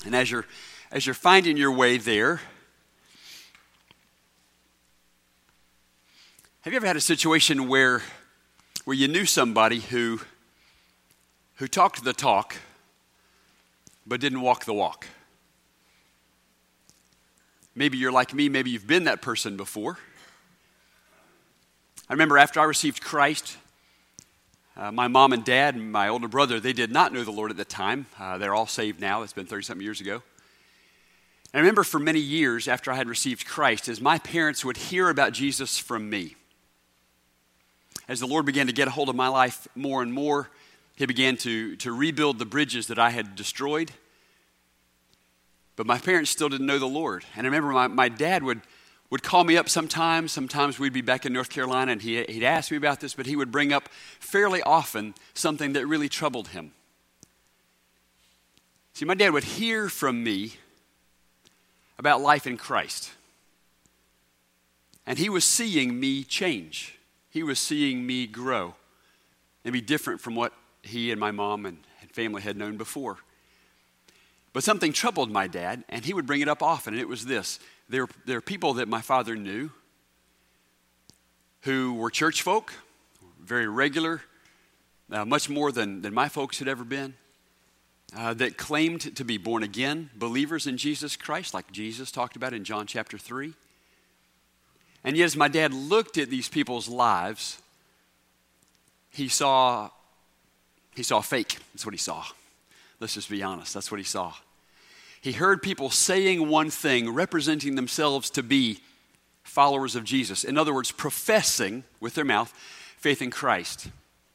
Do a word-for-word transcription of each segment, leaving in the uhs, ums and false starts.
And as you're as you're finding your way there, have you ever had a situation where where you knew somebody who who talked the talk but didn't walk the walk? Maybe you're like me, maybe you've been that person before. I remember after I received Christ, uh, my mom and dad and my older brother, they did not know the Lord at the time. Uh, they're all saved now. It's been thirty-something years ago. And I remember for many years after I had received Christ, as my parents would hear about Jesus from me, as the Lord began to get a hold of my life more and more, He began to, to rebuild the bridges that I had destroyed. But my parents still didn't know the Lord. And I remember my, my dad would, would call me up sometimes. Sometimes we'd be back in North Carolina and he, he'd ask me about this, but he would bring up fairly often something that really troubled him. See, my dad would hear from me about life in Christ. And he was seeing me change. He was seeing me grow and be different from what he and my mom and family had known before. But something troubled my dad, and he would bring it up often, and it was this. There, there are people that my father knew who were church folk, very regular, uh, much more than, than my folks had ever been, uh, that claimed to be born again believers in Jesus Christ, like Jesus talked about in John chapter three. And yet as my dad looked at these people's lives, he saw, he saw fake. That's what he saw. Let's just be honest. That's what he saw. He heard people saying one thing, representing themselves to be followers of Jesus. In other words, professing with their mouth faith in Christ.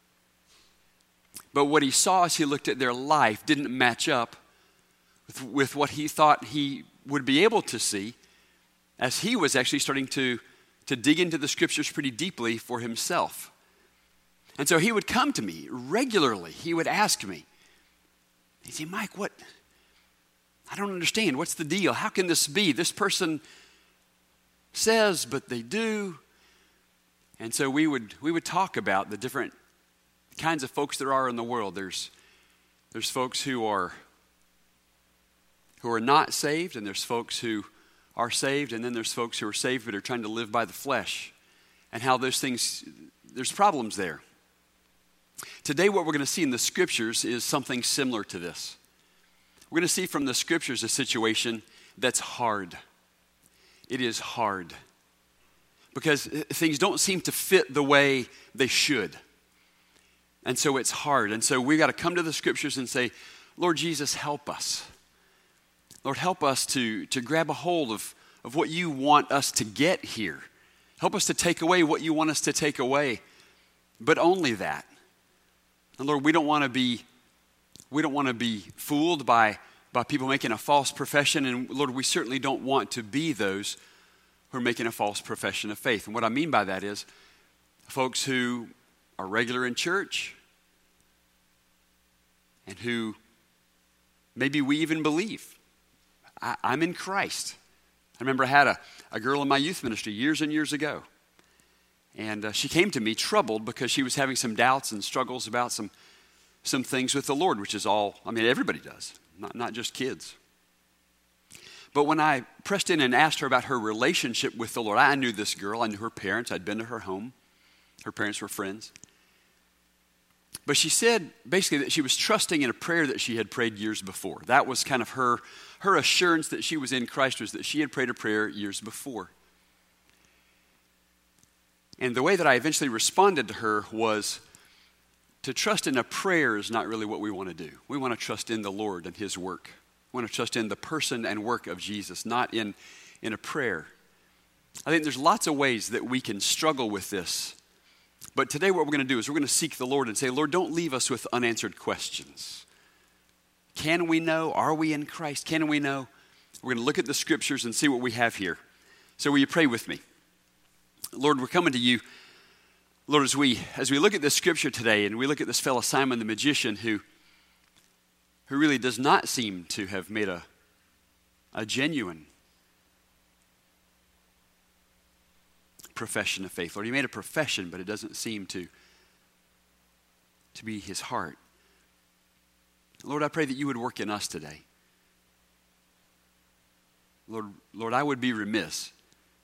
But what he saw as he looked at their life didn't match up with, with what he thought he would be able to see, as he was actually starting to, to dig into the scriptures pretty deeply for himself. And so he would come to me regularly. He would ask me, he'd say, Mike, what? I don't understand. What's the deal? How can this be? This person says, but they do. And so we would we would talk about the different kinds of folks there are in the world. There's there's folks who are who are not saved, and there's folks who are saved, and then there's folks who are saved but are trying to live by the flesh, and how those things, there's problems there. Today what we're going to see in the scriptures is something similar to this. We're going to see from the scriptures a situation that's hard. It is hard because things don't seem to fit the way they should. And so it's hard. And so we got to come to the scriptures and say, Lord Jesus, help us. Lord, help us to, to grab a hold of, of what you want us to get here. Help us to take away what you want us to take away, but only that. And Lord, we don't want to be we don't want to be fooled by, by people making a false profession. And Lord, we certainly don't want to be those who are making a false profession of faith. And what I mean by that is folks who are regular in church and who maybe we even believe. I, I'm in Christ. I remember I had a, a girl in my youth ministry years and years ago. And uh, she came to me troubled because she was having some doubts and struggles about some some things with the Lord, which is all, I mean, everybody does, not, not just kids. But when I pressed in and asked her about her relationship with the Lord, I knew this girl, I knew her parents, I'd been to her home. Her parents were friends. But she said basically that she was trusting in a prayer that she had prayed years before. That was kind of her, her assurance that she was in Christ, was that she had prayed a prayer years before. And the way that I eventually responded to her was, to trust in a prayer is not really what we want to do. We want to trust in the Lord and His work. We want to trust in the person and work of Jesus, not in, in a prayer. I think there's lots of ways that we can struggle with this. But today what we're going to do is we're going to seek the Lord and say, Lord, don't leave us with unanswered questions. Can we know? Are we in Christ? Can we know? We're going to look at the scriptures and see what we have here. So will you pray with me? Lord, we're coming to you. Lord, as we as we look at this scripture today and we look at this fellow Simon the magician who, who really does not seem to have made a, a genuine profession of faith. Lord, he made a profession, but it doesn't seem to, to be his heart. Lord, I pray that you would work in us today. Lord, Lord, I would be remiss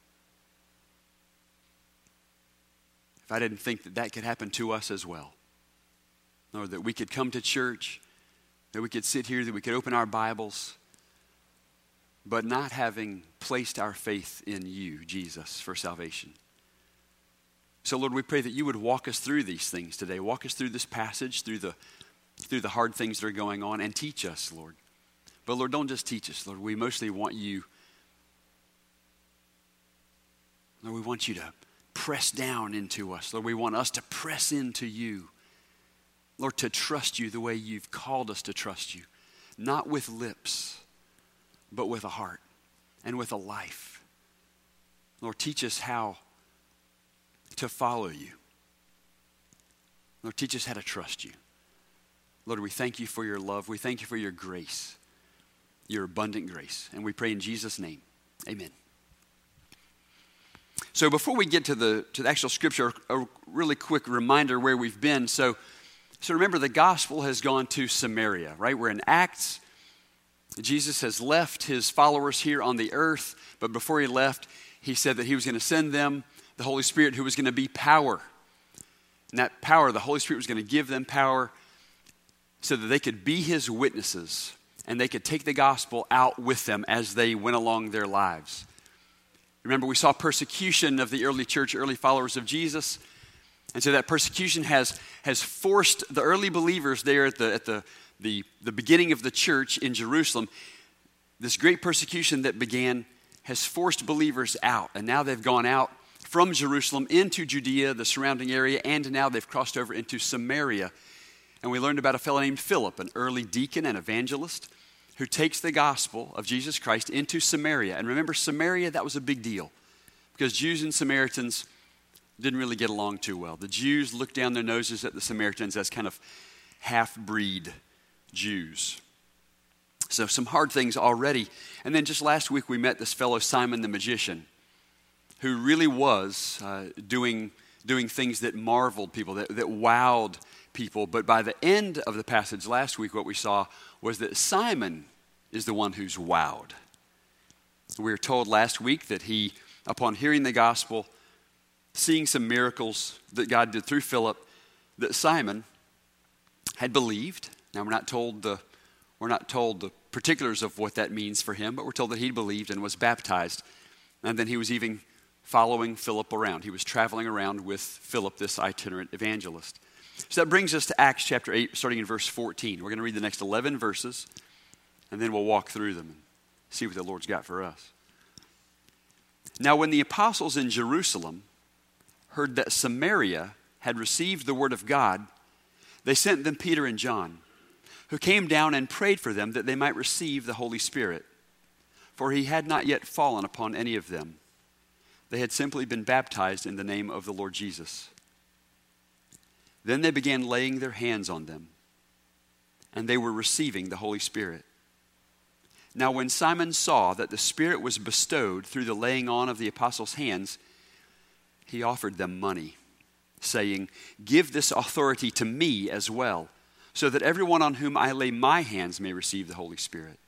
if I didn't think that that could happen to us as well. Lord, that we could come to church, that we could sit here, that we could open our Bibles, but not having placed our faith in you, Jesus, for salvation. So, Lord, we pray that you would walk us through these things today. Walk us through this passage, through the, through the hard things that are going on, and teach us, Lord. But, Lord, don't just teach us, Lord. We mostly want you, Lord, we want you to press down into us. Lord, we want us to press into you. Lord, to trust you the way you've called us to trust you. Not with lips, but with a heart and with a life. Lord, teach us how to follow you. Lord, teach us how to trust you. Lord, we thank you for your love. We thank you for your grace, your abundant grace. And we pray in Jesus' name, amen. So before we get to the to the actual scripture, a really quick reminder where we've been. So, so remember, the gospel has gone to Samaria, right? We're in Acts. Jesus has left his followers here on the earth, but before he left, he said that he was going to send them the Holy Spirit, who was going to be power. And that power, the Holy Spirit was going to give them power so that they could be his witnesses and they could take the gospel out with them as they went along their lives. Remember, we saw persecution of the early church, early followers of Jesus. And so that persecution has, has forced the early believers there at the, at the, the, the beginning of the church in Jerusalem. This great persecution that began has forced believers out. And now they've gone out from Jerusalem into Judea, the surrounding area, and now they've crossed over into Samaria. And we learned about a fellow named Philip, an early deacon and evangelist, who takes the gospel of Jesus Christ into Samaria. And remember, Samaria, that was a big deal because Jews and Samaritans didn't really get along too well. The Jews looked down their noses at the Samaritans as kind of half-breed Jews. So some hard things already. And then just last week we met this fellow Simon the magician, who really was uh, doing, doing things that marveled people, that, that wowed people. But by the end of the passage last week, what we saw was that Simon is the one who's wowed. We were told last week that he, upon hearing the gospel, seeing some miracles that God did through Philip, that Simon had believed. Now we're not told the we're not told the particulars of what that means for him, but we're told that he believed and was baptized. And then he was even following Philip around. He was traveling around with Philip, this itinerant evangelist. So that brings us to Acts chapter eight, starting in verse fourteen. We're going to read the next eleven verses, and then we'll walk through them and see what the Lord's got for us. Now when the apostles in Jerusalem heard that Samaria had received the word of God, they sent them Peter and John, who came down and prayed for them that they might receive the Holy Spirit. For he had not yet fallen upon any of them. They had simply been baptized in the name of the Lord Jesus. Then they began laying their hands on them, and they were receiving the Holy Spirit. Now when Simon saw that the Spirit was bestowed through the laying on of the apostles' hands, he offered them money, saying, "Give this authority to me as well, so that everyone on whom I lay my hands may receive the Holy Spirit."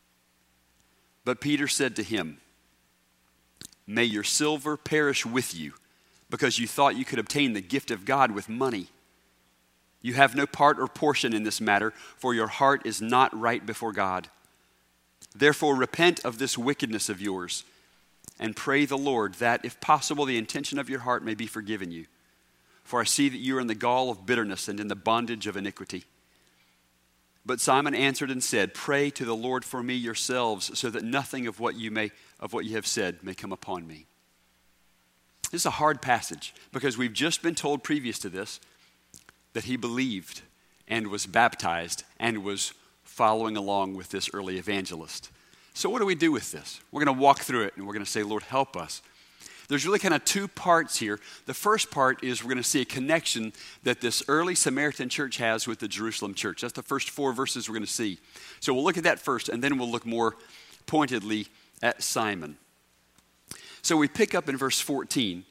But Peter said to him, "May your silver perish with you, because you thought you could obtain the gift of God with money. You have no part or portion in this matter, for your heart is not right before God. Therefore repent of this wickedness of yours, and pray the Lord that, if possible, the intention of your heart may be forgiven you. For I see that you are in the gall of bitterness and in the bondage of iniquity." But Simon answered and said, "Pray to the Lord for me yourselves, so that nothing of what you may of what you have said may come upon me." This is a hard passage because we've just been told previous to this that he believed and was baptized and was following along with this early evangelist. So what do we do with this? We're going to walk through it and we're going to say, Lord, help us. There's really kind of two parts here. The first part is we're going to see a connection that this early Samaritan church has with the Jerusalem church. That's the first four verses we're going to see. So we'll look at that first, and then we'll look more pointedly at Simon. So we pick up in verse fourteen.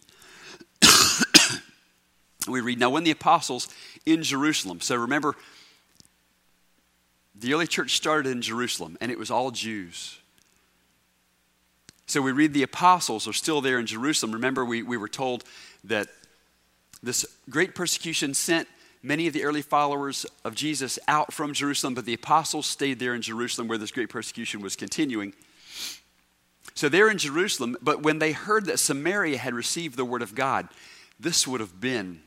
We read, "Now when the apostles in Jerusalem," so remember, the early church started in Jerusalem, and it was all Jews. So we read the apostles are still there in Jerusalem. Remember, we, we were told that this great persecution sent many of the early followers of Jesus out from Jerusalem, but the apostles stayed there in Jerusalem where this great persecution was continuing. So they're in Jerusalem, but when they heard that Samaria had received the word of God, this would have been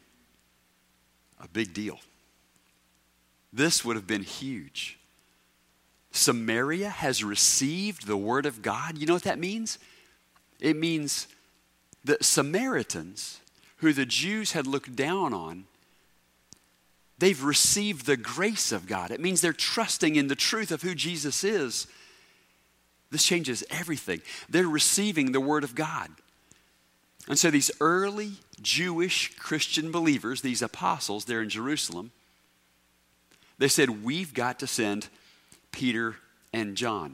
a big deal. This would have been huge. Samaria has received the word of God. You know what that means? It means that Samaritans, who the Jews had looked down on, they've received the grace of God. It means they're trusting in the truth of who Jesus is. This changes everything. They're receiving the word of God. And so these early Jewish Christian believers, these apostles there in Jerusalem, they said, we've got to send Peter and John.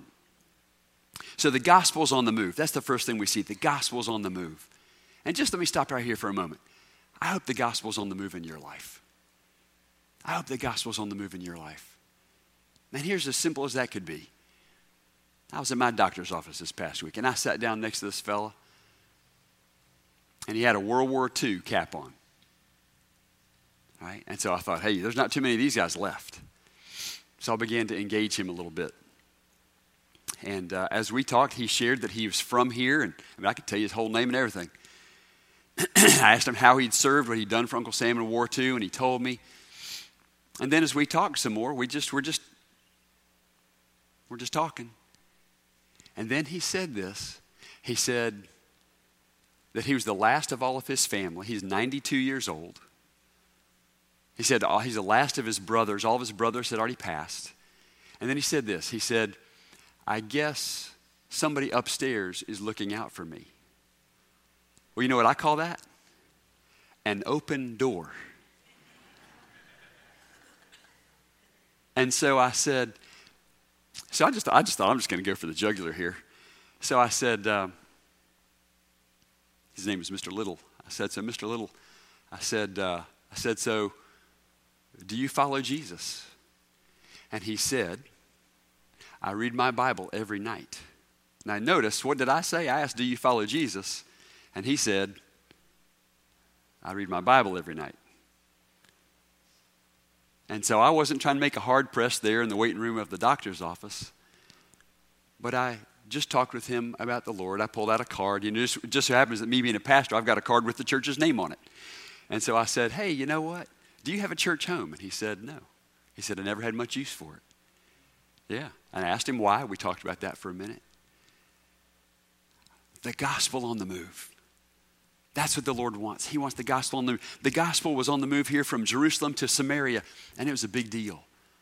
So the gospel's on the move. That's the first thing we see. The gospel's on the move. And just let me stop right here for a moment. I hope the gospel's on the move in your life. I hope the gospel's on the move in your life. And here's as simple as that could be. I was in my doctor's office this past week, and I sat down next to this fella, and he had a World War Two cap on. Right? And so I thought, hey, there's not too many of these guys left. So I began to engage him a little bit. And uh, as we talked, he shared that he was from here, and I, mean, I could tell you his whole name and everything. I asked him how he'd served, what he'd done for Uncle Sam in World War Two, and he told me. And then as we talked some more, we just we're just we're just talking. And then he said this. He said that he was the last of all of his family. He's ninety-two years old. He said oh, he's the last of his brothers. All of his brothers had already passed. And then he said this. He said, I guess somebody upstairs is looking out for me. Well, you know what I call that? An open door. And so I said, so I just, I just thought I'm just going to go for the jugular here. So I said, um, his name is Mister Little. I said, so Mister Little, I said, uh, I said, so do you follow Jesus? And he said, I read my Bible every night. Now notice, what did I say? I asked, do you follow Jesus? And he said, I read my Bible every night. And so I wasn't trying to make a hard press there in the waiting room of the doctor's office. But I just talked with him about the Lord. I pulled out a card. You know, just, it just so happens that me being a pastor, I've got a card with the church's name on it. And so I said, hey, you know what? Do you have a church home? And he said, no. He said, I never had much use for it. Yeah. And I asked him why. We talked about that for a minute. The gospel on the move. That's what the Lord wants. He wants the gospel on the move. The gospel was on the move here from Jerusalem to Samaria, and it was a big deal.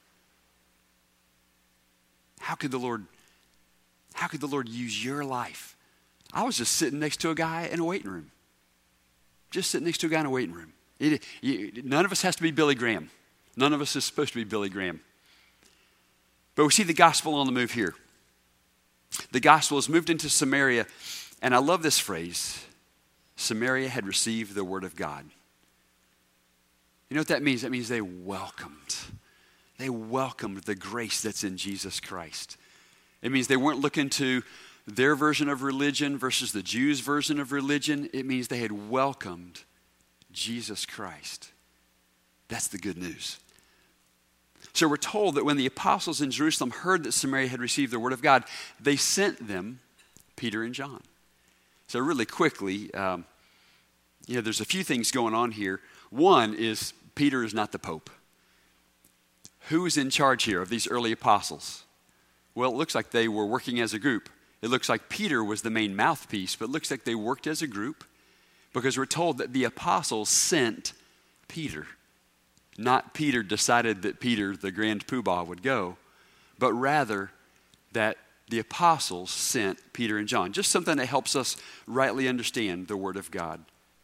How could the Lord, how could the Lord use your life? I was just sitting next to a guy in a waiting room. Just sitting next to a guy in a waiting room. It, you, none of us has to be Billy Graham. None of us is supposed to be Billy Graham. But we see the gospel on the move here. The gospel has moved into Samaria, and I love this phrase. Samaria had received the word of God. You know what that means? That means they welcomed. They welcomed the grace that's in Jesus Christ. It means they weren't looking to their version of religion versus the Jews' version of religion. It means they had welcomed Jesus Christ. That's the good news. So we're told that when the apostles in Jerusalem heard that Samaria had received the word of God, they sent them Peter and John. So really quickly, um, you know, there's a few things going on here. One is Peter is not the Pope. Who is in charge here of these early apostles? Well, it looks like they were working as a group. It looks like Peter was the main mouthpiece, but it looks like they worked as a group because we're told that the apostles sent Peter. Not Peter decided that Peter, the grand poobah, would go, but rather that the apostles sent Peter and John. Just something that helps us rightly understand the word of God.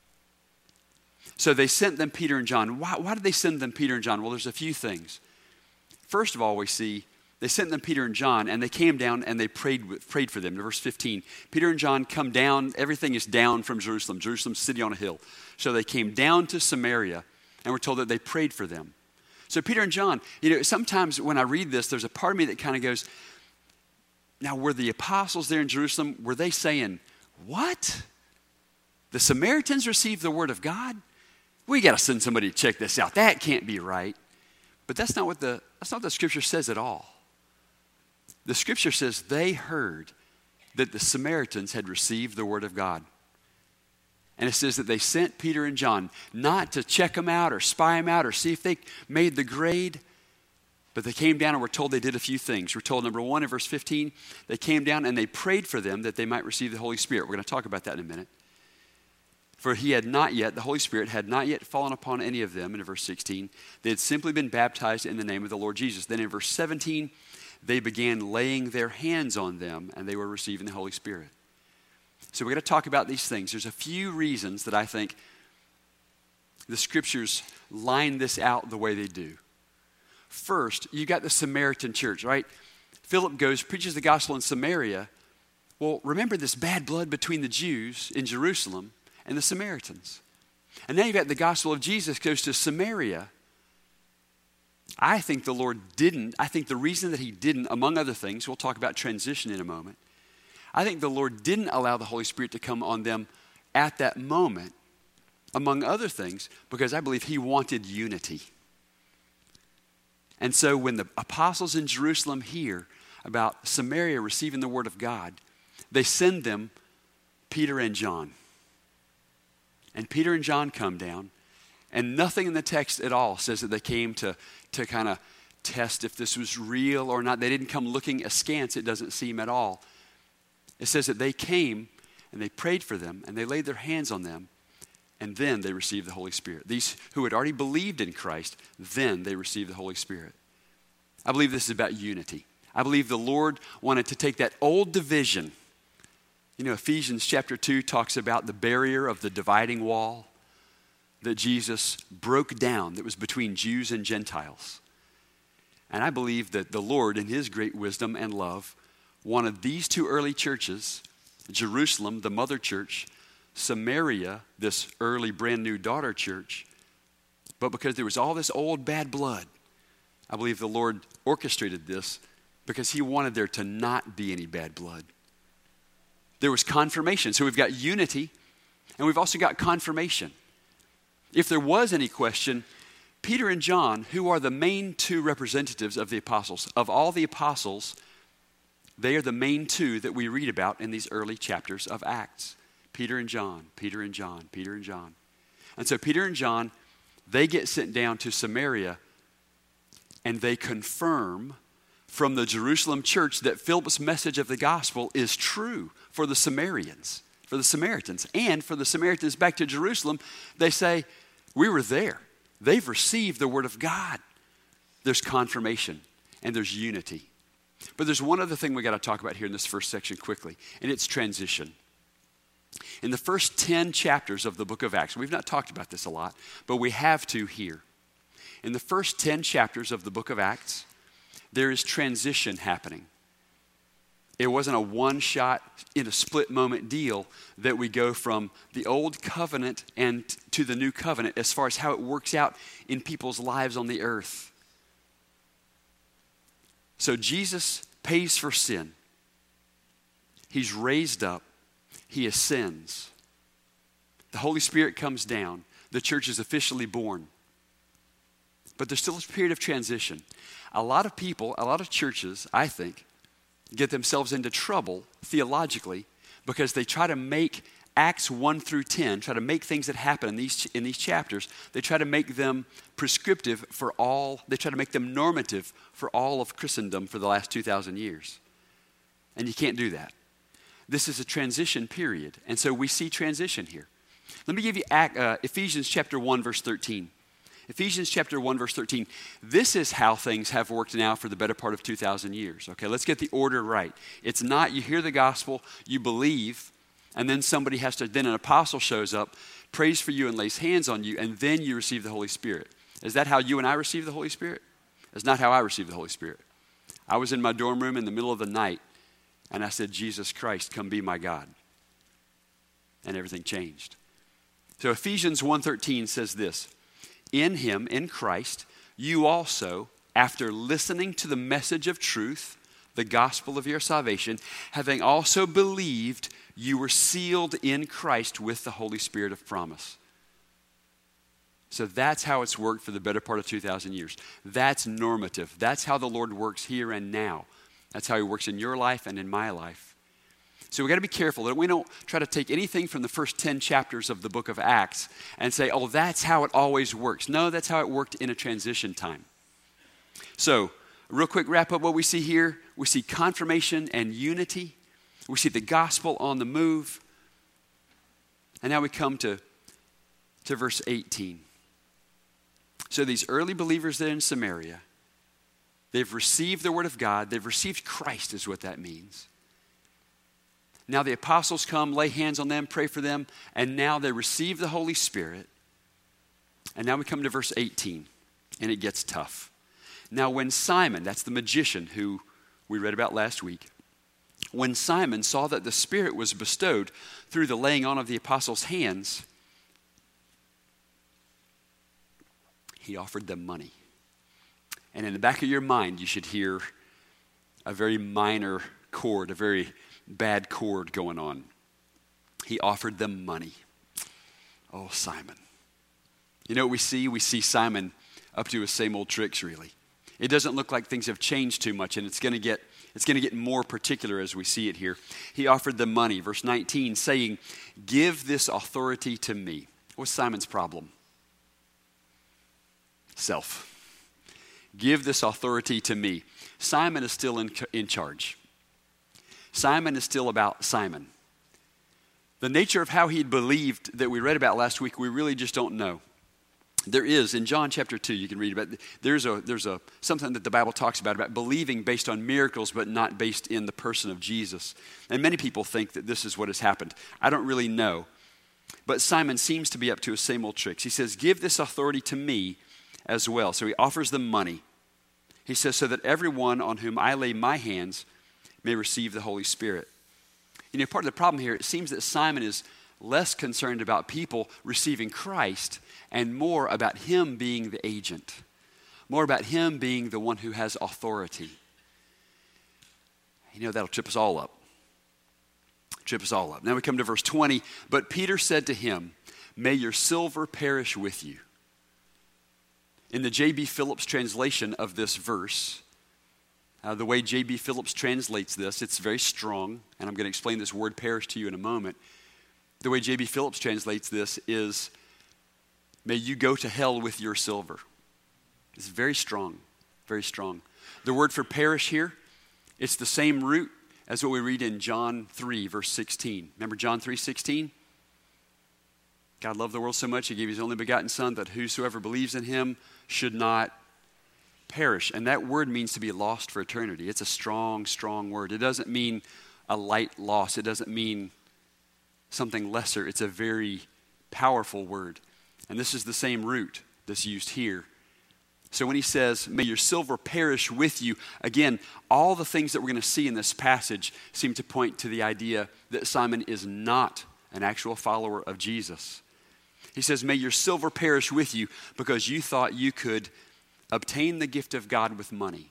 So they sent them Peter and John. Why, why did they send them Peter and John? Well, there's a few things. First of all, we see they sent them Peter and John, and they came down and they prayed prayed for them. In verse fifteen, Peter and John come down. Everything is down from Jerusalem. Jerusalem's city on a hill. So they came down to Samaria, and we're told that they prayed for them. So Peter and John, you know, sometimes when I read this, there's a part of me that kind of goes, Now, were the apostles there in Jerusalem, were they saying, what? The Samaritans received the word of God? We got to send somebody to check this out. That can't be right. But that's not what the that's not what the scripture says at all. The scripture says they heard that the Samaritans had received the word of God. And it says that they sent Peter and John not to check them out or spy them out or see if they made the grade, but they came down and were told they did a few things. We're told, number one, in verse fifteen, they came down and they prayed for them that they might receive the Holy Spirit. We're going to talk about that in a minute. For he had not yet, the Holy Spirit had not yet fallen upon any of them, in verse sixteen. They had simply been baptized in the name of the Lord Jesus. Then in verse seventeen, they began laying their hands on them and they were receiving the Holy Spirit. So we're going to talk about these things. There's a few reasons that I think the scriptures line this out the way they do. First, you got the Samaritan church, right? Philip goes, preaches the gospel in Samaria. Well, remember this bad blood between the Jews in Jerusalem and the Samaritans. And now you've got the gospel of Jesus goes to Samaria. I think the Lord didn't, I think the reason that he didn't, among other things, we'll talk about transition in a moment. I think the Lord didn't allow the Holy Spirit to come on them at that moment, among other things, because I believe he wanted unity. And so when the apostles in Jerusalem hear about Samaria receiving the word of God, they send them Peter and John. And Peter and John come down, and nothing in the text at all says that they came to, to kind of test if this was real or not. They didn't come looking askance, it doesn't seem at all. It says that they came and they prayed for them and they laid their hands on them, and then they received the Holy Spirit. These who had already believed in Christ, then they received the Holy Spirit. I believe this is about unity. I believe the Lord wanted to take that old division. You know, Ephesians chapter two talks about the barrier of the dividing wall that Jesus broke down that was between Jews and Gentiles. And I believe that the Lord, in his great wisdom and love, wanted these two early churches, Jerusalem, the mother church, Samaria, this early brand new daughter church, but because there was all this old bad blood, I believe the Lord orchestrated this because he wanted there to not be any bad blood. There was confirmation. So we've got unity, and we've also got confirmation. If there was any question, Peter and John, who are the main two representatives of the apostles, of all the apostles, they are the main two that we read about in these early chapters of Acts. Peter and John, Peter and John, Peter and John. And so Peter and John, they get sent down to Samaria, and they confirm from the Jerusalem church that Philip's message of the gospel is true for the Samaritans, for the Samaritans. And for the Samaritans back to Jerusalem, they say, we were there. They've received the word of God. There's confirmation and there's unity. But there's one other thing we got to talk about here in this first section quickly, and it's transition. In the first ten chapters of the book of Acts, we've not talked about this a lot, but we have to here. In the first ten chapters of the book of Acts, there is transition happening. It wasn't a one-shot, in a split-moment deal that we go from the old covenant and to the new covenant as far as how it works out in people's lives on the earth. So Jesus pays for sin. He's raised up. He ascends. The Holy Spirit comes down. The church is officially born. But there's still a period of transition. A lot of people, a lot of churches, I think, get themselves into trouble theologically because they try to make Acts one through ten, try to make things that happen in these in these chapters, they try to make them prescriptive for all, they try to make them normative for all of Christendom for the last two thousand years. And you can't do that. This is a transition period, and so we see transition here. Let me give you uh, Ephesians chapter one, verse thirteen. Ephesians chapter one, verse thirteen. This is how things have worked now for the better part of two thousand years. Okay, let's get the order right. It's not you hear the gospel, you believe, and then somebody has to, then an apostle shows up, prays for you and lays hands on you, and then you receive the Holy Spirit. Is that how you and I receive the Holy Spirit? That's not how I received the Holy Spirit. I was in my dorm room in the middle of the night, and I said, Jesus Christ, come be my God. And everything changed. So Ephesians one thirteen says this, in him, in Christ, you also, after listening to the message of truth, the gospel of your salvation, having also believed, you were sealed in Christ with the Holy Spirit of promise. So that's how it's worked for the better part of two thousand years. That's normative. That's how the Lord works here and now. That's how he works in your life and in my life. So we got to be careful that we don't try to take anything from the first ten chapters of the book of Acts and say, oh, that's how it always works. No, that's how it worked in a transition time. So, real quick wrap up what we see here. We see confirmation and unity. We see the gospel on the move. And now we come to, to verse eighteen. So these early believers there in Samaria, they've received the word of God. They've received Christ is what that means. Now the apostles come, lay hands on them, pray for them, and now they receive the Holy Spirit. And now we come to verse eighteen, and it gets tough. Now when Simon, that's the magician who we read about last week, when Simon saw that the Spirit was bestowed through the laying on of the apostles' hands, he offered them money. And in the back of your mind, you should hear a very minor chord, a very bad chord going on. He offered them money. Oh, Simon. You know what we see? We see Simon up to his same old tricks, really. It doesn't look like things have changed too much, and it's going to get it's going to get more particular as we see it here. He offered them money, verse nineteen, saying, give this authority to me. What's Simon's problem? Self. Give this authority to me. Simon is still in, in charge. Simon is still about Simon. The nature of how he believed that we read about last week, we really just don't know. There is, in John chapter two, you can read about, there's a there's a something that the Bible talks about, about believing based on miracles, but not based in the person of Jesus. And many people think that this is what has happened. I don't really know. But Simon seems to be up to his same old tricks. He says, give this authority to me as well. So he offers them money. He says, so that everyone on whom I lay my hands may receive the Holy Spirit. You know, part of the problem here, it seems that Simon is less concerned about people receiving Christ and more about him being the agent, more about him being the one who has authority. You know, that'll trip us all up. Trip us all up. Now we come to verse twenty. But Peter said to him, may your silver perish with you. In the J B Phillips translation of this verse, uh, the way J B Phillips translates this, it's very strong, and I'm going to explain this word perish to you in a moment. The way J B Phillips translates this is, may you go to hell with your silver. It's very strong, very strong. The word for perish here, it's the same root as what we read in John three, verse sixteen. Remember John three sixteen? God loved the world so much, he gave his only begotten Son, that whosoever believes in him should not perish. And that word means to be lost for eternity. It's a strong, strong word. It doesn't mean a light loss. It doesn't mean something lesser. It's a very powerful word. And this is the same root that's used here. So when he says, may your silver perish with you, again, all the things that we're going to see in this passage seem to point to the idea that Simon is not an actual follower of Jesus. He says, may your silver perish with you because you thought you could obtain the gift of God with money.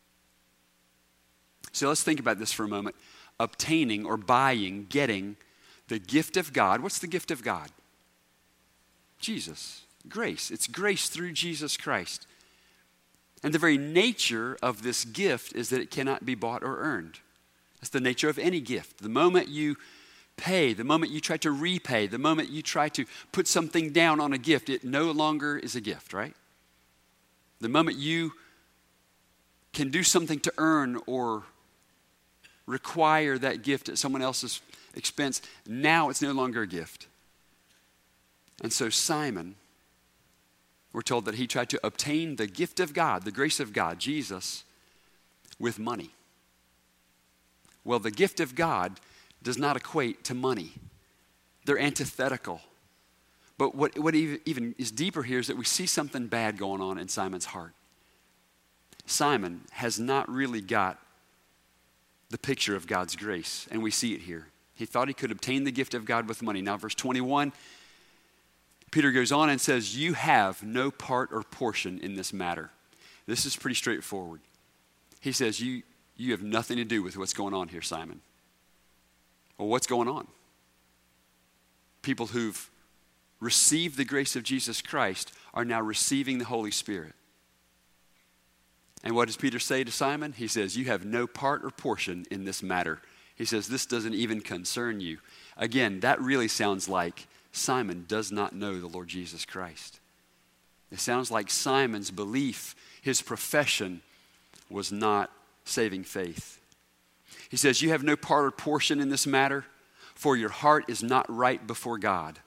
So let's think about this for a moment. Obtaining or buying, getting the gift of God. What's the gift of God? Jesus. Grace. It's grace through Jesus Christ. And the very nature of this gift is that it cannot be bought or earned. That's the nature of any gift. The moment you pay, the moment you try to repay, the moment you try to put something down on a gift, it no longer is a gift, right? The moment you can do something to earn or require that gift at someone else's expense, now it's no longer a gift. And so Simon, we're told that he tried to obtain the gift of God, the grace of God, Jesus, with money. Well, the gift of God does not equate to money. They're antithetical. But what, what even is deeper here is that we see something bad going on in Simon's heart. Simon has not really got the picture of God's grace, and we see it here. He thought he could obtain the gift of God with money. Now, verse twenty-one, Peter goes on and says, you have no part or portion in this matter. This is pretty straightforward. He says, you, you have nothing to do with what's going on here, Simon. Well, what's going on? People who've received the grace of Jesus Christ are now receiving the Holy Spirit. And what does Peter say to Simon? He says, you have no part or portion in this matter. He says, this doesn't even concern you. Again, that really sounds like Simon does not know the Lord Jesus Christ. It sounds like Simon's belief, his profession, was not saving faith. He says, you have no part or portion in this matter, for your heart is not right before God.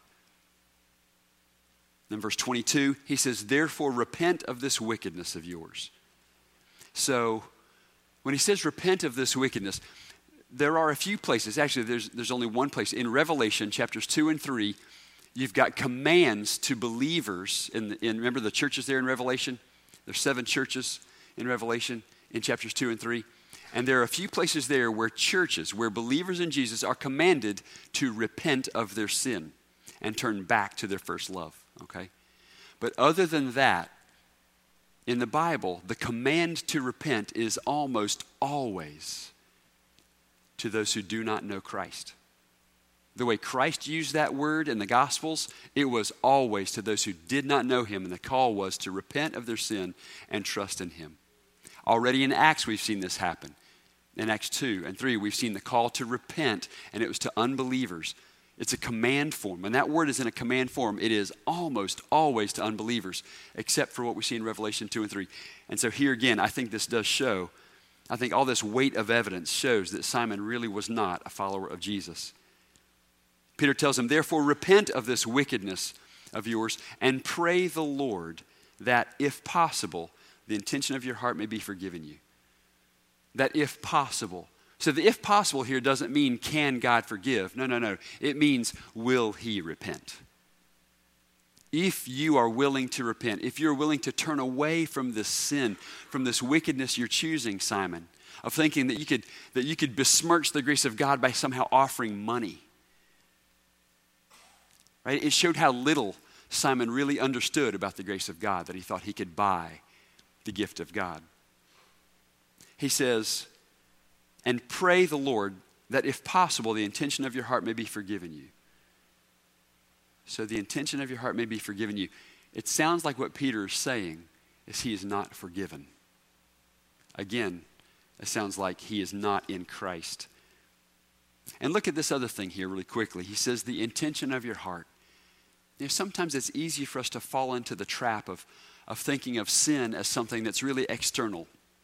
Then verse twenty-two, he says, therefore repent of this wickedness of yours. So when he says repent of this wickedness, there are a few places. Actually, there's, there's only one place. In Revelation, chapters two and three, you've got commands to believers. In, the, in remember the churches there in Revelation? There's seven churches in Revelation in chapters two and three. And there are a few places there where churches, where believers in Jesus are commanded to repent of their sin and turn back to their first love, okay? But other than that, in the Bible, the command to repent is almost always to those who do not know Christ. The way Christ used that word in the Gospels, it was always to those who did not know him, and the call was to repent of their sin and trust in him. Already in Acts, we've seen this happen. In Acts two and three, we've seen the call to repent, and it was to unbelievers. It's a command form. When that word is in a command form, it is almost always to unbelievers, except for what we see in Revelation two and three. And so here again, I think this does show, I think all this weight of evidence shows that Simon really was not a follower of Jesus. Peter tells him, therefore repent of this wickedness of yours and pray the Lord that, if possible, the intention of your heart may be forgiven you. That if possible. So the if possible here doesn't mean can God forgive. No, no, no. It means will he repent. If you are willing to repent, if you're willing to turn away from this sin, from this wickedness you're choosing, Simon, of thinking that you could, that you could besmirch the grace of God by somehow offering money. Right? It showed how little Simon really understood about the grace of God, that he thought he could buy the gift of God. He says, and pray the Lord that if possible, the intention of your heart may be forgiven you. So the intention of your heart may be forgiven you. It sounds like what Peter is saying is he is not forgiven. Again, it sounds like he is not in Christ. And look at this other thing here really quickly. He says the intention of your heart. You know, sometimes it's easy for us to fall into the trap of, of thinking of sin as something that's really external.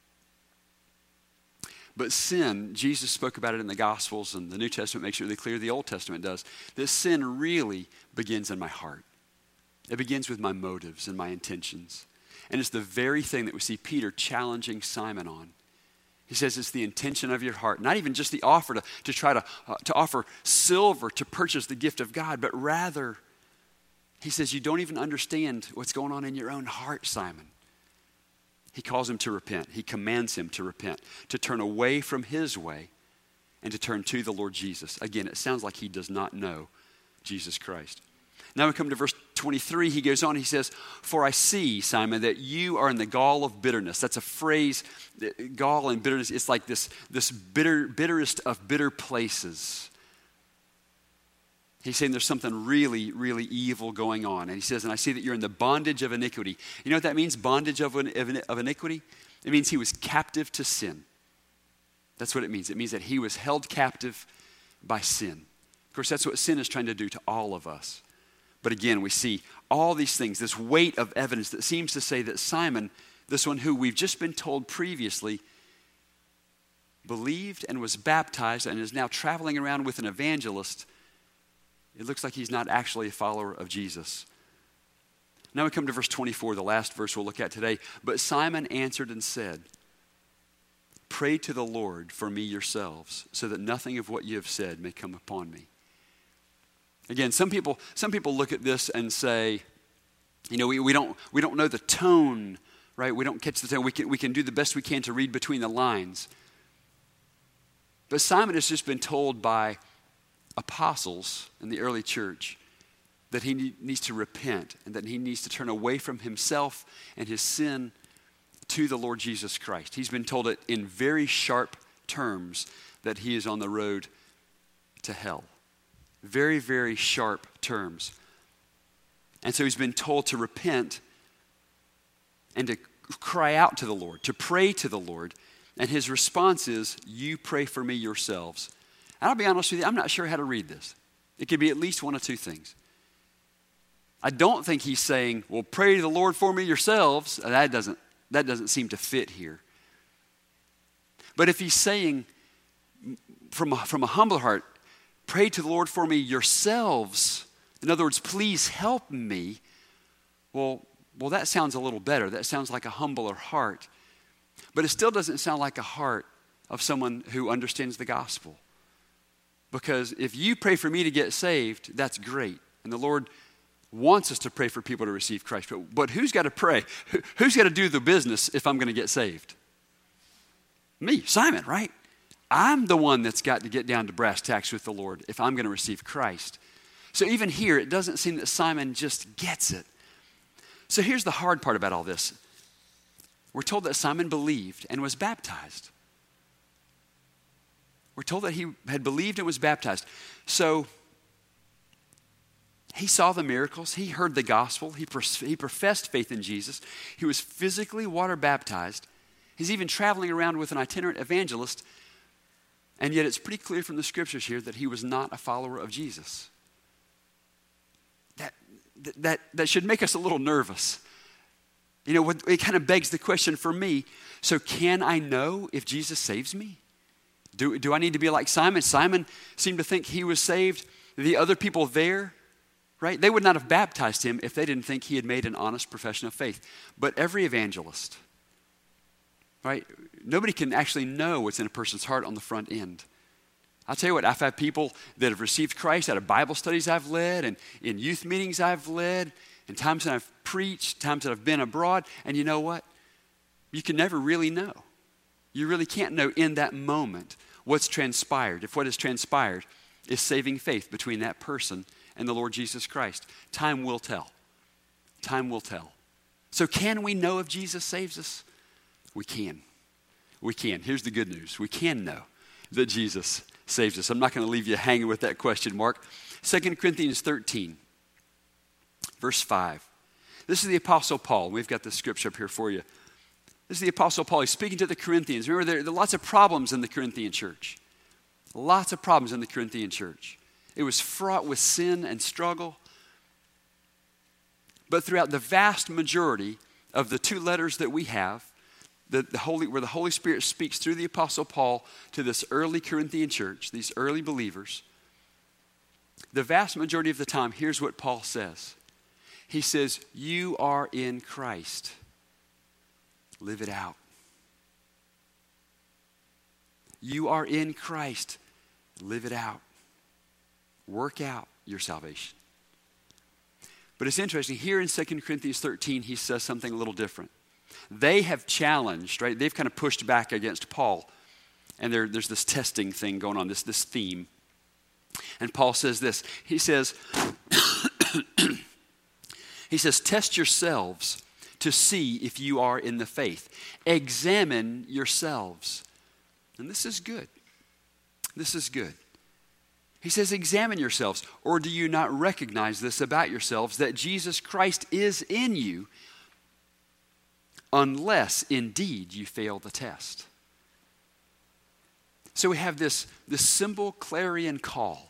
But sin, Jesus spoke about it in the Gospels, and the New Testament makes it really clear, the Old Testament does, that sin really begins in my heart. It begins with my motives and my intentions. And it's the very thing that we see Peter challenging Simon on. He says it's the intention of your heart, not even just the offer to, to try to, uh, to offer silver to purchase the gift of God, but rather, he says you don't even understand what's going on in your own heart, Simon. He calls him to repent. He commands him to repent, to turn away from his way and to turn to the Lord Jesus. Again, it sounds like he does not know Jesus Christ. Now we come to verse twenty-three. He goes on, he says, for I see, Simon, that you are in the gall of bitterness. That's a phrase, gall and bitterness. It's like this, this bitter, bitterest of bitter places. He's saying there's something really, really evil going on. And he says, and I see that you're in the bondage of iniquity. You know what that means, bondage of, of iniquity? It means he was captive to sin. That's what it means. It means that he was held captive by sin. Of course, that's what sin is trying to do to all of us. But again, we see all these things, this weight of evidence that seems to say that Simon, this one who we've just been told previously, believed and was baptized and is now traveling around with an evangelist. It looks like he's not actually a follower of Jesus. Now we come to verse twenty-four, the last verse we'll look at today. But Simon answered and said, pray to the Lord for me yourselves, so that nothing of what you have said may come upon me. Again, some people, some people look at this and say, you know, we, we don't we don't know the tone, right? We don't catch the tone. We can we can do the best we can to read between the lines. But Simon has just been told by apostles in the early church that he needs to repent and that he needs to turn away from himself and his sin to the Lord Jesus Christ. He's been told it in very sharp terms that he is on the road to hell. Very, very sharp terms. And so he's been told to repent and to cry out to the Lord, to pray to the Lord. And his response is, you pray for me yourselves. And I'll be honest with you, I'm not sure how to read this. It could be at least one of two things. I don't think he's saying, well, pray to the Lord for me yourselves. That doesn't, that doesn't seem to fit here. But if he's saying from a, from a humble heart, pray to the Lord for me yourselves, in other words, please help me, well, well, that sounds a little better. That sounds like a humbler heart. But it still doesn't sound like a heart of someone who understands the gospel. Because if you pray for me to get saved, that's great. And the Lord wants us to pray for people to receive Christ. But, but who's got to pray? Who, who's got to do the business if I'm going to get saved? Me, Simon, right? I'm the one that's got to get down to brass tacks with the Lord if I'm going to receive Christ. So even here, it doesn't seem that Simon just gets it. So here's the hard part about all this. We're told that Simon believed and was baptized. We're told that he had believed and was baptized. So he saw the miracles. He heard the gospel. He, pros- he professed faith in Jesus. He was physically water baptized. He's even traveling around with an itinerant evangelist. And yet it's pretty clear from the scriptures here that he was not a follower of Jesus. That, that, that should make us a little nervous. You know, it kind of begs the question for me, so can I know if Jesus saves me? Do, do I need to be like Simon? Simon seemed to think he was saved. The other people there, right? They would not have baptized him if they didn't think he had made an honest profession of faith. But every evangelist, right? Nobody can actually know what's in a person's heart on the front end. I'll tell you what, I've had people that have received Christ out of Bible studies I've led and in youth meetings I've led and times that I've preached, times that I've been abroad. And you know what? You can never really know. You really can't know in that moment what's transpired. If what has transpired is saving faith between that person and the Lord Jesus Christ. Time will tell. Time will tell. So can we know if Jesus saves us? We can. We can. Here's the good news. We can know that Jesus saves us. I'm not going to leave you hanging with that question mark. Second Corinthians thirteen, verse five. This is the Apostle Paul. We've got the scripture up here for you. This is the Apostle Paul. He's speaking to the Corinthians. Remember, there, there are lots of problems in the Corinthian church. Lots of problems in the Corinthian church. It was fraught with sin and struggle. But throughout the vast majority of the two letters that we have, the, the Holy, where the Holy Spirit speaks through the Apostle Paul to this early Corinthian church, these early believers, the vast majority of the time, here's what Paul says. He says, you are in Christ. Live it out. You are in Christ. Live it out. Work out your salvation. But it's interesting. Here in Second Corinthians thirteen, he says something a little different. They have challenged, right? They've kind of pushed back against Paul. And there, there's this testing thing going on, this, this theme. And Paul says this. He says, he says, test yourselves to see if you are in the faith. Examine yourselves. And this is good. This is good. He says, examine yourselves. Or do you not recognize this about yourselves, that Jesus Christ is in you, unless indeed you fail the test? So we have this, this simple clarion call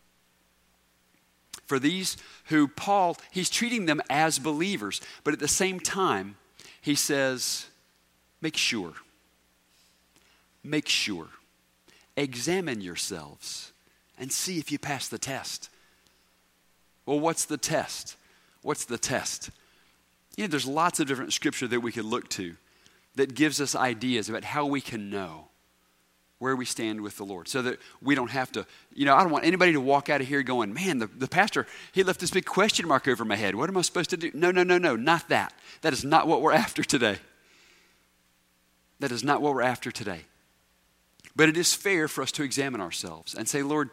for these who Paul, he's treating them as believers, but at the same time, he says, make sure. Make sure. Examine yourselves and see if you pass the test. Well, what's the test? What's the test? You know, there's lots of different scripture that we could look to that gives us ideas about how we can know where we stand with the Lord, so that we don't have to, you know, I don't want anybody to walk out of here going, man, the, the pastor, he left this big question mark over my head. What am I supposed to do? No, no, no, no, not that. That is not what we're after today. That is not what we're after today. But it is fair for us to examine ourselves and say, Lord,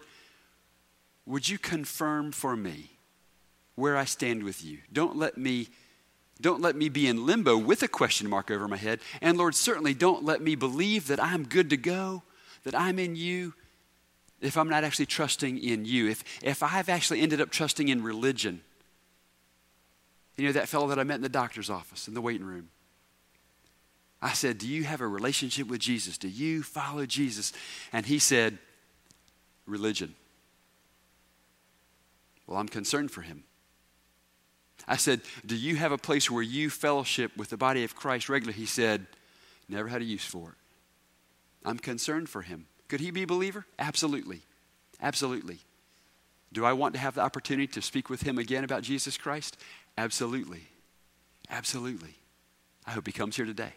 would you confirm for me where I stand with you? Don't let me don't let me be in limbo with a question mark over my head. And Lord, certainly don't let me believe that I'm good to go, that I'm in you, if I'm not actually trusting in you. If, if I've actually ended up trusting in religion. You know, that fellow that I met in the doctor's office, in the waiting room. I said, do you have a relationship with Jesus? Do you follow Jesus? And he said, religion. Well, I'm concerned for him. I said, do you have a place where you fellowship with the body of Christ regularly? He said, never had a use for it. I'm concerned for him. Could he be a believer? Absolutely. Absolutely. Do I want to have the opportunity to speak with him again about Jesus Christ? Absolutely. Absolutely. I hope he comes here today.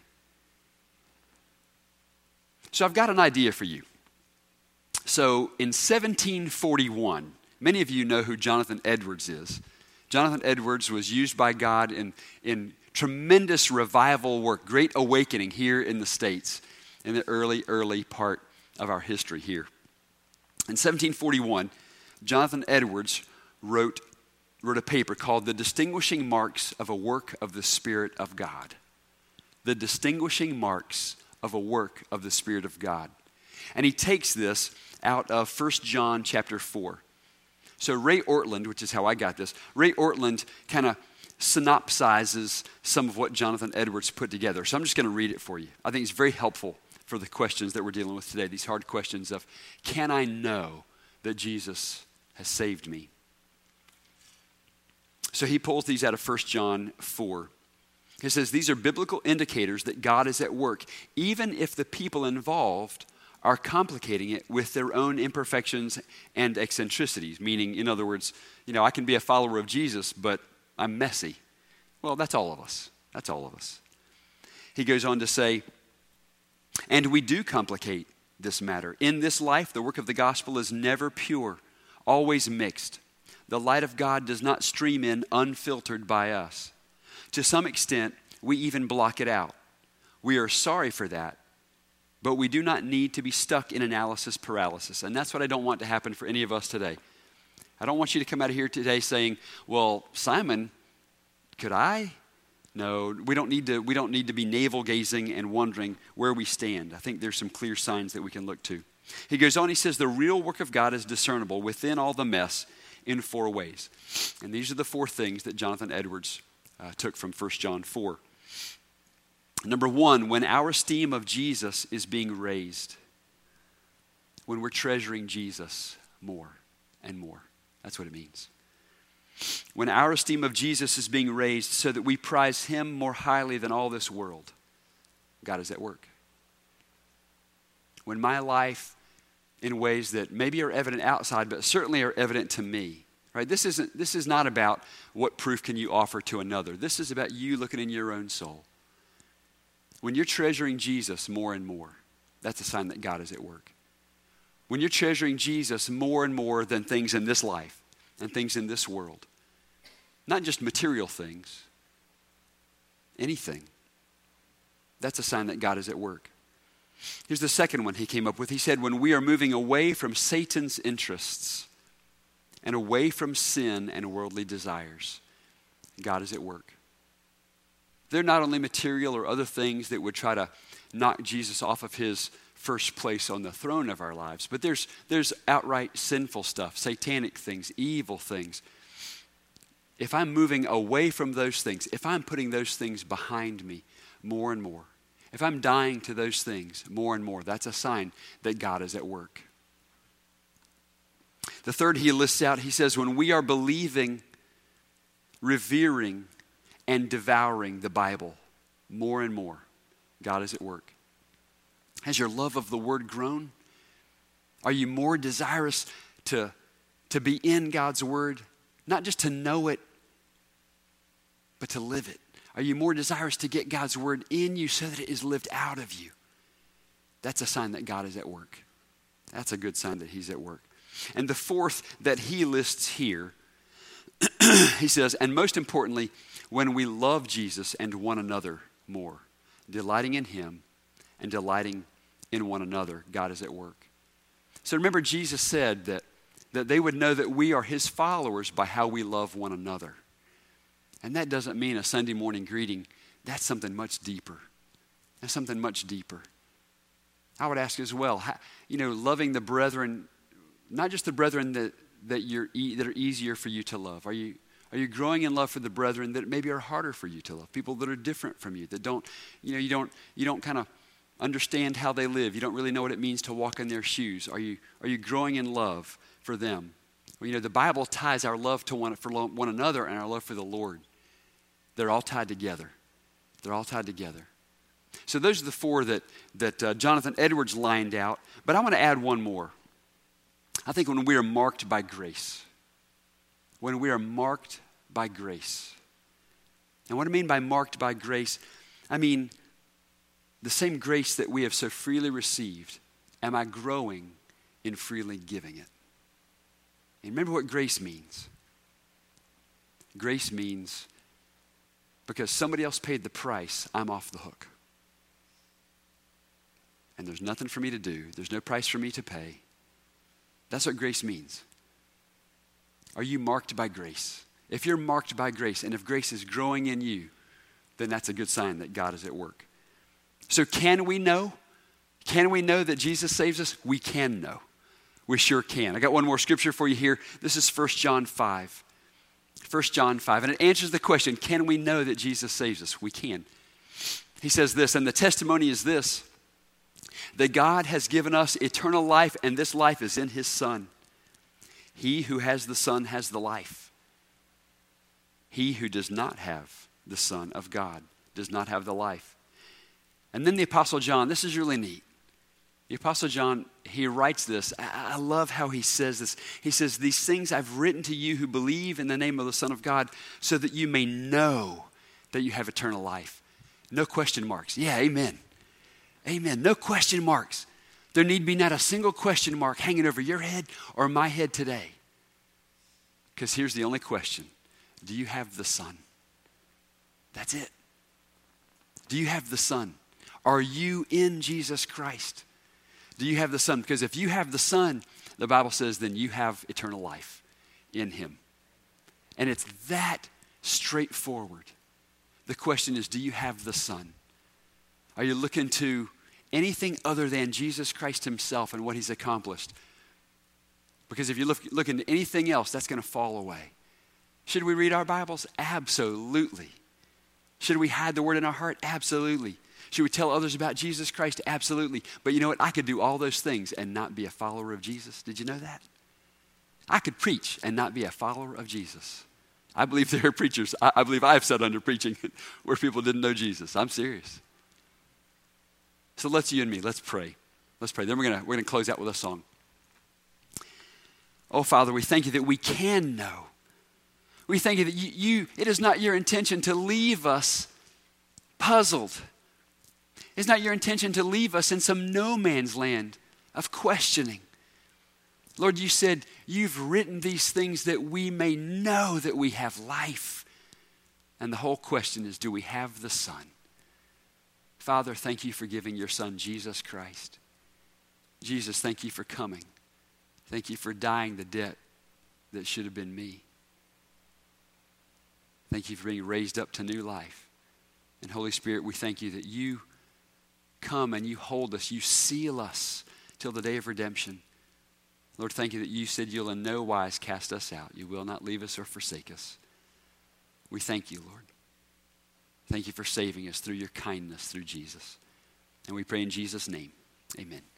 So I've got an idea for you. So in seventeen forty-one, many of you know who Jonathan Edwards is. Jonathan Edwards was used by God in, in tremendous revival work, great awakening here in the States in the early, early part of our history here. In seventeen forty-one, Jonathan Edwards wrote, wrote a paper called The Distinguishing Marks of a Work of the Spirit of God. The Distinguishing Marks of a Work of the Spirit of God. And he takes this out of First John chapter four. So Ray Ortlund, which is how I got this, Ray Ortlund kind of synopsizes some of what Jonathan Edwards put together. So I'm just going to read it for you. I think it's very helpful for the questions that we're dealing with today, these hard questions of, can I know that Jesus has saved me? So he pulls these out of First John four. He says, these are biblical indicators that God is at work, even if the people involved are complicating it with their own imperfections and eccentricities. Meaning, in other words, you know, I can be a follower of Jesus, but I'm messy. Well, that's all of us. That's all of us. He goes on to say, and we do complicate this matter. In this life, the work of the gospel is never pure, always mixed. The light of God does not stream in unfiltered by us. To some extent, we even block it out. We are sorry for that, but we do not need to be stuck in analysis paralysis. And that's what I don't want to happen for any of us today. I don't want you to come out of here today saying, well, Simon, could I? No, we don't need to, we don't need to be navel-gazing and wondering where we stand. I think there's some clear signs that we can look to. He goes on, he says, the real work of God is discernible within all the mess in four ways. And these are the four things that Jonathan Edwards uh, took from First John four. Number one, when our esteem of Jesus is being raised, when we're treasuring Jesus more and more. That's what it means. When our esteem of Jesus is being raised so that we prize him more highly than all this world, God is at work. When my life, in ways that maybe are evident outside, but certainly are evident to me, right? This isn't, this is not about what proof can you offer to another. This is about you looking in your own soul. When you're treasuring Jesus more and more, that's a sign that God is at work. When you're treasuring Jesus more and more than things in this life and things in this world, not just material things, anything, that's a sign that God is at work. Here's the second one he came up with. He said, when we are moving away from Satan's interests and away from sin and worldly desires, God is at work. They're not only material or other things that would try to knock Jesus off of his first place on the throne of our lives, but there's, there's outright sinful stuff, satanic things, evil things. If I'm moving away from those things, if I'm putting those things behind me more and more, if I'm dying to those things more and more, that's a sign that God is at work. The third he lists out, he says, when we are believing, revering, and devouring the Bible more and more, God is at work. Has your love of the word grown? Are you more desirous to, to be in God's word? Not just to know it, but to live it. Are you more desirous to get God's word in you so that it is lived out of you? That's a sign that God is at work. That's a good sign that he's at work. And the fourth that he lists here, he says, and most importantly, when we love Jesus and one another more, delighting in him and delighting in one another, God is at work. So remember, Jesus said that, that they would know that we are his followers by how we love one another. And that doesn't mean a Sunday morning greeting. That's something much deeper. That's something much deeper. I would ask as well, how, you know, loving the brethren, not just the brethren that, that, you're e- that are easier for you to love. Are you, are you growing in love for the brethren that maybe are harder for you to love? People that are different from you, that don't, you know, you don't, you don't kind of understand how they live. You don't really know what it means to walk in their shoes. Are you, are you growing in love for them? Well, you know, the Bible ties our love to one, for one another and our love for the Lord. They're all tied together. They're all tied together. So those are the four that, that uh, Jonathan Edwards lined out. But I want to add one more. I think when we are marked by grace. When we are marked by grace. And what I mean by marked by grace, I mean the same grace that we have so freely received. Am I growing in freely giving it? And remember what grace means. Grace means because somebody else paid the price, I'm off the hook. And there's nothing for me to do. There's no price for me to pay. That's what grace means. Are you marked by grace? If you're marked by grace, and if grace is growing in you, then that's a good sign that God is at work. So can we know? Can we know that Jesus saves us? We can know. We sure can. I got one more scripture for you here. This is First John five. First John five, and it answers the question, can we know that Jesus saves us? We can. He says this, and the testimony is this, that God has given us eternal life, and this life is in his Son. He who has the Son has the life. He who does not have the Son of God does not have the life. And then the Apostle John, this is really neat. The Apostle John, he writes this. I, I love how he says this. He says, these things I've written to you who believe in the name of the Son of God so that you may know that you have eternal life. No question marks. Yeah, amen. Amen. No question marks. There need be not a single question mark hanging over your head or my head today. Because here's the only question. Do you have the Son? That's it. Do you have the Son? Are you in Jesus Christ? Do you have the Son? Because if you have the Son, the Bible says, then you have eternal life in him. And it's that straightforward. The question is, do you have the Son? Are you looking to anything other than Jesus Christ himself and what he's accomplished? Because if you look, look into anything else, that's going to fall away. Should we read our Bibles? Absolutely. Should we hide the word in our heart? Absolutely. Should we tell others about Jesus Christ? Absolutely. But you know what? I could do all those things and not be a follower of Jesus. Did you know that? I could preach and not be a follower of Jesus. I believe there are preachers. I, I believe I've sat under preaching where people didn't know Jesus. I'm serious. So let's you and me, let's pray. Let's pray. Then we're gonna we're gonna close out with a song. Oh, Father, we thank you that we can know. We thank you that you, you it is not your intention to leave us puzzled. It's not your intention to leave us in some no man's land of questioning. Lord, you said you've written these things that we may know that we have life. And the whole question is, do we have the Son? Father, thank you for giving your Son, Jesus Christ. Jesus, thank you for coming. Thank you for dying the debt that should have been me. Thank you for being raised up to new life. And Holy Spirit, we thank you that you come and you hold us. You seal us till the day of redemption. Lord, thank you that you said you'll in no wise cast us out. You will not leave us or forsake us. We thank you, Lord. Thank you for saving us through your kindness through Jesus. And we pray in Jesus' name, amen.